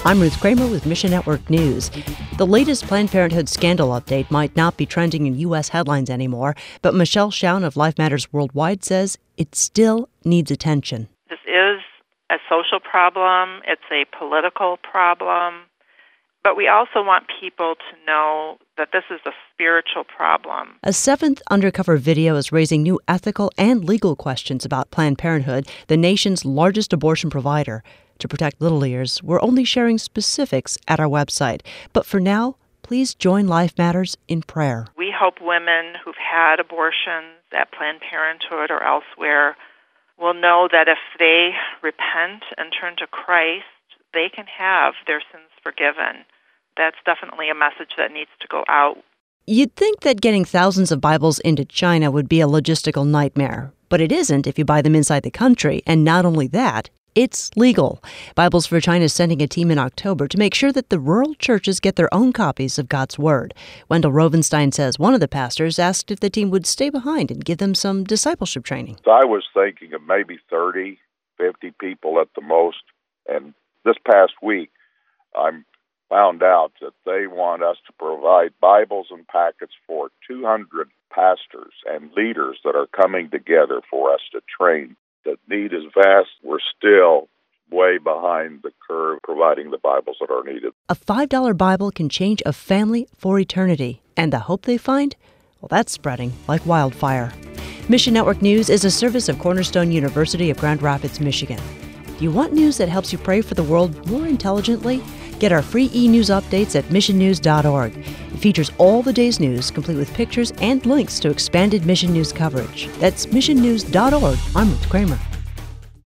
I'm Ruth Kramer with Mission Network News. The latest Planned Parenthood scandal update might not be trending in U.S. headlines anymore, but Michelle Schaun of Life Matters Worldwide says it still needs attention. This is a social problem. It's a political problem. But we also want people to know that this is a spiritual problem. A seventh undercover video is raising new ethical and legal questions about Planned Parenthood, the nation's largest abortion provider. To protect little ears, we're only sharing specifics at our website. But for now, please join Life Matters in prayer. We hope women who've had abortions at Planned Parenthood or elsewhere will know that if they repent and turn to Christ, they can have their sins forgiven. That's definitely a message that needs to go out. You'd think that getting thousands of Bibles into China would be a logistical nightmare, but it isn't if you buy them inside the country. And not only that, it's legal. Bibles for China is sending a team in October to make sure that the rural churches get their own copies of God's Word. Wendell Rovenstein says one of the pastors asked if the team would stay behind and give them some discipleship training. I was thinking of maybe 30, 50 people at the most. And this past week, I found out that they want us to provide Bibles and packets for 200 pastors and leaders that are coming together for us to train. The need is vast. We're still way behind the curve providing the Bibles that are needed. A $5 Bible can change a family for eternity. And the hope they find? Well, that's spreading like wildfire. Mission Network News is a service of Cornerstone University of Grand Rapids, Michigan. Do you want news that helps you pray for the world more intelligently? Get our free e-news updates at missionnews.org. It features all the day's news, complete with pictures and links to expanded Mission News coverage. That's missionnews.org. I'm Ruth Kramer.